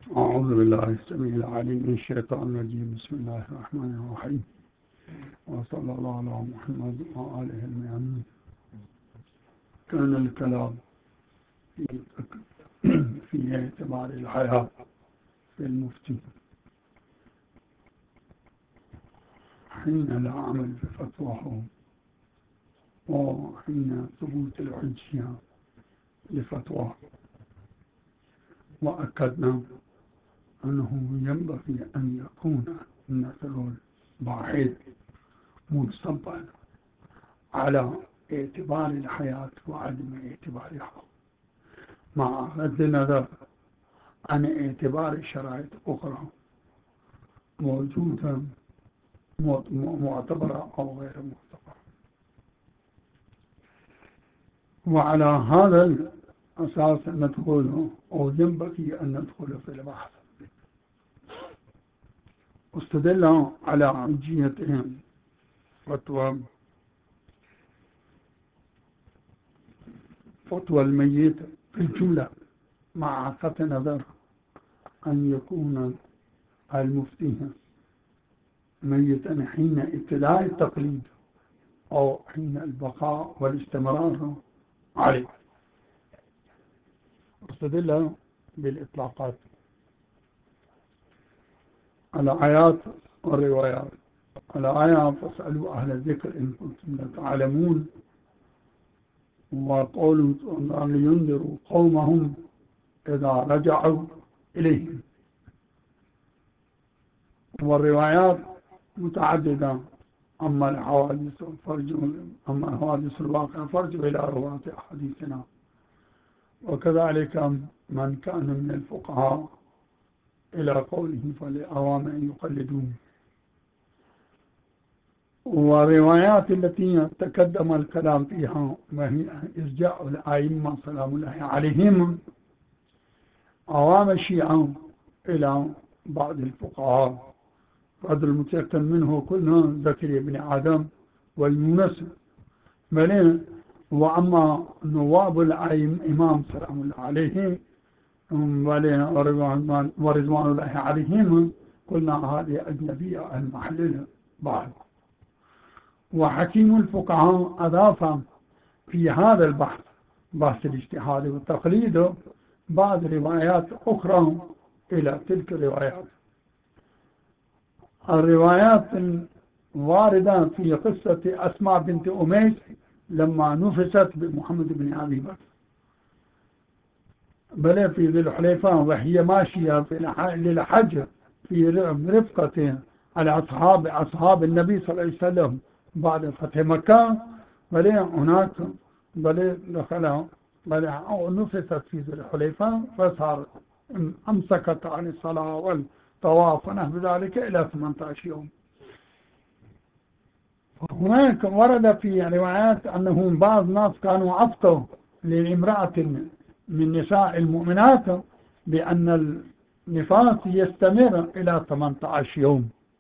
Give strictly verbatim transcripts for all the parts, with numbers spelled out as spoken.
أعوذ بالله السميع العليم من الشيطان الرجيم. بسم الله الرحمن الرحيم، وصلى الله على محمد وآله الميامين. كان الكلام في في اعتبار الحياة في المفتي حين لا عمل بفتواه، وحين ثبوت الحجية لفتواه. وأكدنا أنه ينبغي أن يكون النثر الواحد منصبا على اعتبار الحياة وعدم اعتبارها، مع غض النظر عن اعتبار شرائط أخرى موجودة معتبرة أو غير معتبرة. وعلى هذا الأساس ندخل أو ينبغي أن ندخل في البحث. استدل على حجيتهم فتوى فتوى الميت في الجملة، مع قطع نظر أن يكون المفتي ميتا حين ابتداء التقليد أو حين البقاء والاستمرار عليه. استدل بالإطلاقات الآيات والروايات. الآية فاسألوا أهل الذكر إن كنتم لا تعلمون، وقولوا لينذروا قومهم إذا رجعوا إليهم. والروايات متعددة، أما الحوادث فرجوا أما الحوادث الواقعة فرجوا إلى رواة أحاديثنا. وكذلك من كان من الفقهاء إلى قوله فللعوام أن يقلدون. والروايات التي تقدم الكلام فيها وهي إرجاع الأئمة سلام الله عليهم عوام الشيعة إلى بعض الفقهاء، قدر المتيقن منه كلنا زكريا بن آدم واليونس بلين. وأما نواب الأئمة إمام سلام الله عليه ورضوان الله عليهم قلنا هذه أجنبية المحلل بعض. وحكيم الفقهاء أضاف في هذا البحث بحث الاجتهاد والتقليد بعض روايات أخرى إلى تلك الروايات. الروايات الواردة في قصة أسماء بنت أميس لما نفست بمحمد بن أبي بكر بل في ذي الحليفة وهي ماشية للحج في رفقة على أصحاب أصحاب النبي صلى الله عليه وسلم بعد فتح مكة، بل هناك بل دخل بل نفست في ذي الحليفة فصار أمسكت عن الصلاة والطواف ونحو ذلك إلى ثمانية عشر يوم. هناك ورد في روايات أنهم بعض الناس كانوا أفتوا لامرأة من نساء المؤمنات بأن النفاس يستمر إلى ثمانية عشر يوم.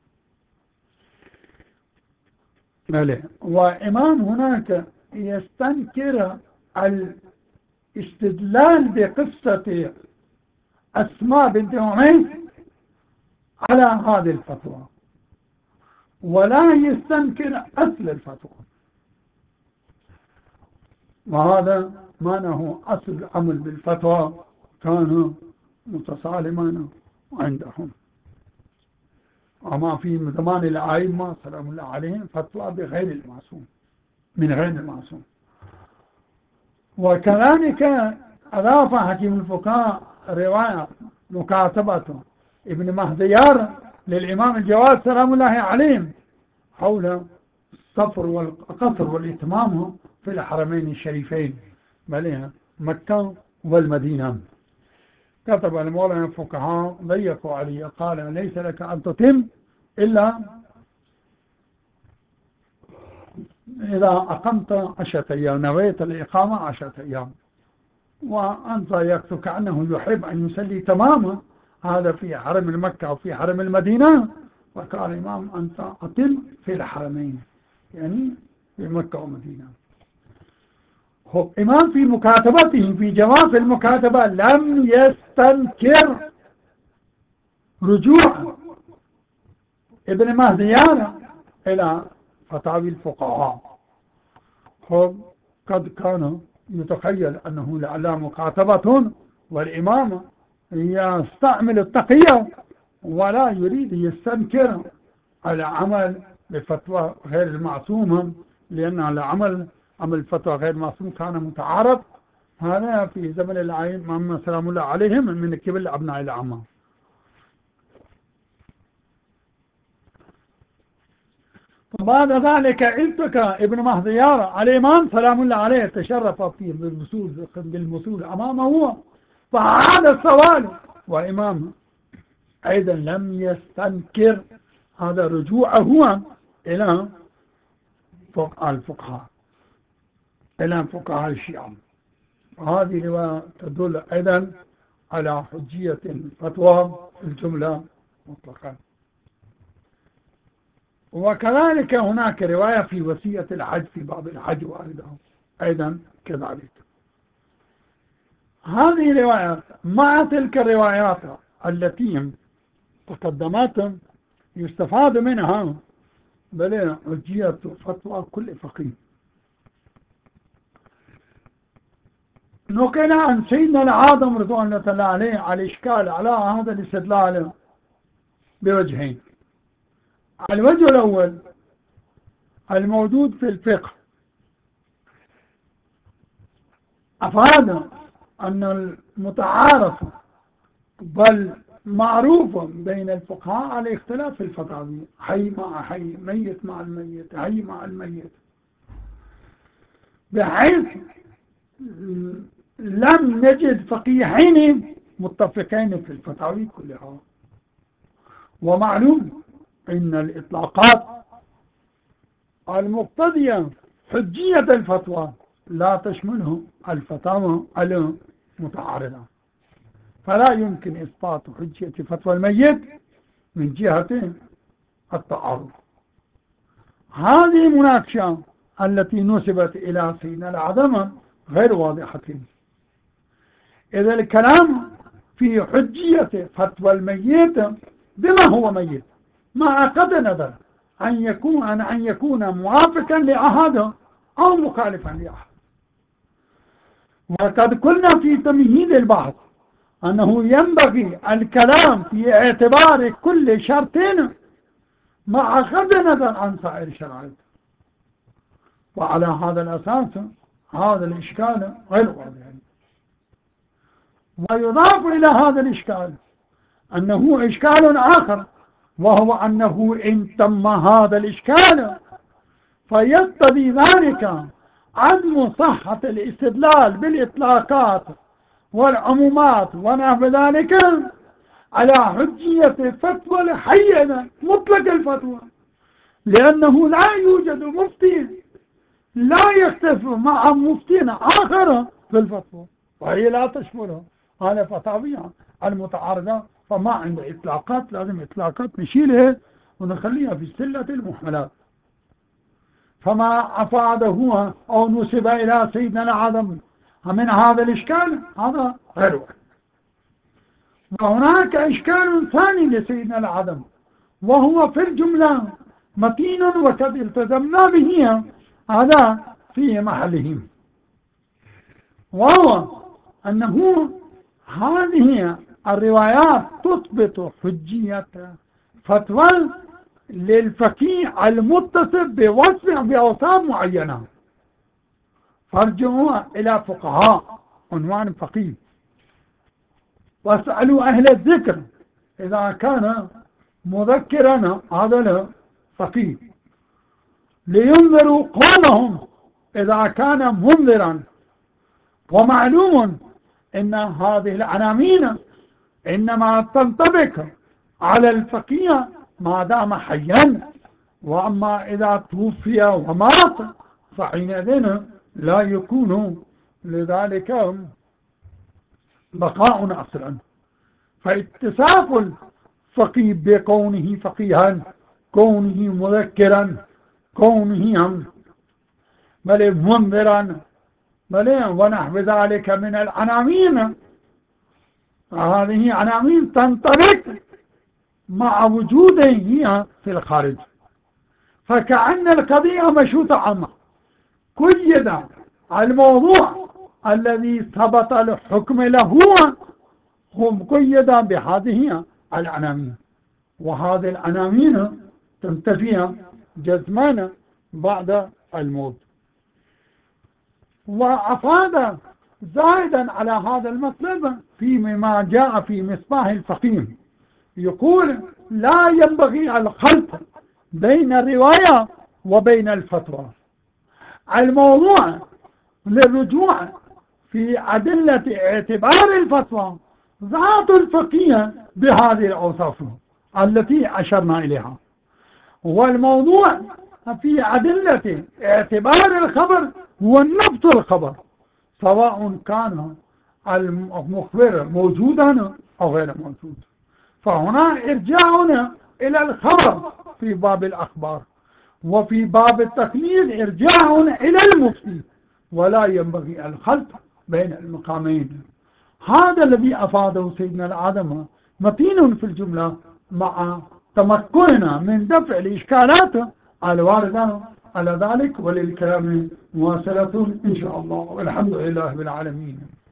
وإمام هناك يستنكر الاستدلال بقصة أسماء بنت أميس على هذه الفتوى، ولا يستنكر أصل الفتوى. وهذا معناه أصل العمل بالفتوى كانوا متصالمان عندهم. وما في زمان الأئمة سلام الله عليهم فتوى بغير المعصوم من غير المعصوم. وكذلك أضاف حكيم الفقهاء رواية مكاتبة ابن مهديار للإمام الجواد سلام الله عليهم حول السفر والقصر والإتمام في الحرمين الشريفين بل مكة والمدينة. كتب المولى الفقهاء ضيقوا عليه قال ليس لك أن تتم إلا إذا أقمت عشرة أيام، نويت الإقامة عشرة أيام. وأنت يكتب كأنه يحب أن يسلي تماما هذا في حرم المكة وفي حرم المدينة. وقال الإمام أنت أتم في الحرمين يعني في مكة ومدينة. هو إمام في مكاتبته في جواب المكاتبة لم يستنكر رجوع ابن مهديان إلى فتاوي الفقهاء. هم قد كانوا يتخيل أنه لعلها مكاتبة والإمامة يستعمل التقية ولا يريد يستنكر العمل بفتوى غير المعصومة، لأن العمل عمل فتوى غير معصوم كان متعارض. هذا في زمن الأئمة سلام الله عليهم من قبل أبناء العامة. وبعد ذلك التقى ابن مهديار الإمام سلام الله عليه، تشرف فيه بالوصول بالوصول أمامه فعاد السؤال، وإمام أيضا لم يستنكر هذا رجوعه إلى الفقهاء إلى فقهاء الشيعة. هذه رواية تدل أيضا على حجية الفتوى في الجملة مطلقا. وكذلك هناك رواية في وصية الحج في باب الحج وأيضا أيضا كذلك. هذه الروايات مع تلك الروايات التي تقدمت يستفاد منها بل حجية فتوى كل فقيه. نقل عن سيدنا العاظم رضوان الله عليه على الإشكال على هذا الاستدلال بوجهين. الوجه الأول الموجود في الفقه أفاد أن المتعارف بل معروف بين الفقهاء على اختلاف في الفتاوي، حي مع حي، ميت مع الميت، حي مع الميت، بحيث لم نجد فقيهين متفقين في الفتاوي كلها. ومعلوم إن الإطلاقات المقتضية حجية الفتوى لا تشمله الفتاوى المتعارضة، فلا يمكن إثبات حجية فتوى الميت من جهة التعارض. هذه المناقشة التي نسبت إلى سيدنا العظمة غير واضحة، إذا الكلام في حجية فتوى الميت بما هو ميت مع قد نظر أن يكون أن يكون موافقا لأحد أو مخالفا لأحد. وقد قلنا في تمهيد البحث أنه ينبغي الكلام في اعتبار كل شرط مع غض النظر عن سائر الشرائط. وعلى هذا الأساس هذا الإشكال غير واضح. ويضاف إلى هذا الإشكال أنه إشكال آخر، وهو أنه إن تم هذا الإشكال فيقتضي ذلك عدم صحة الاستدلال بالإطلاقات والعمومات ونحو ذلك على حجية فتوى الحية مطلق الفتوى، لأنه لا يوجد مفتي لا يختلف مع مفتين آخر في الفتوى، وهي لا تشمله على فتاويها المتعارضة. فما عند إطلاقات لازم إطلاقات نشيلها ونخليها في سلة المحملات. فما أفاده أو نسب إلى سيدنا العظم من هذا الإشكال هذا غير واحد. وهناك إشكال ثاني لسيدنا العظم، وهو في الجملة متين وقد التزمنا به، هذا في محله، وهو أنه هذه الروايات تثبت حجية فتوى للفقيه المتصف بوصف بأوصاف معينة. فارجعوا إلى فقهاء عنوان فقيه واسألوا أهل الذكر إذا كان مذكرا هذا الفقيه لينذروا قومهم إذا كان منذرا. ومعلوم إن هذه العناوين إنما تنطبق على الفقيه ما دام حيا، وأما إذا توفي ومات فحينئذ لا يكون لذلك بقاء أصلا. فاتصاف الفقيه بكونه فقيها، كونه مذكرا، كونه بل منذرا بل ونحو ذلك من العناوين، هذه عناوين تنطبق مع وجوده هي في الخارج، فكأن القضية مشوطة عامة. قيد الموضوع الذي ثبت الحكم له هم قيد بهذه العناوين، وهذه العناوين تنتفي جزمان بعد الموت. وأفاد زائدا على هذا المطلب فيما جاء في مصباح الفقيه، يقول لا ينبغي الخلط بين الرواية وبين الفتوى. الموضوع للرجوع في أدلة اعتبار الفتوى ذات الفقيه بهذه الأوصاف التي أشرنا إليها، والموضوع في أدلة اعتبار الخبر هو نفس الخبر سواء كان المخبر موجودا أو غير موجود. فهنا إرجاعنا إلى الخبر في باب الأخبار، وفي باب التقليد إرجاعنا إلى المفتي، ولا ينبغي الخلط بين المقامين. هذا الذي أفاده سيدنا العالم متين في الجملة، مع تمكننا من دفع الإشكالات الواردة على ذلك. وللكلام مواصلة إن شاء الله، والحمد لله بالعالمين.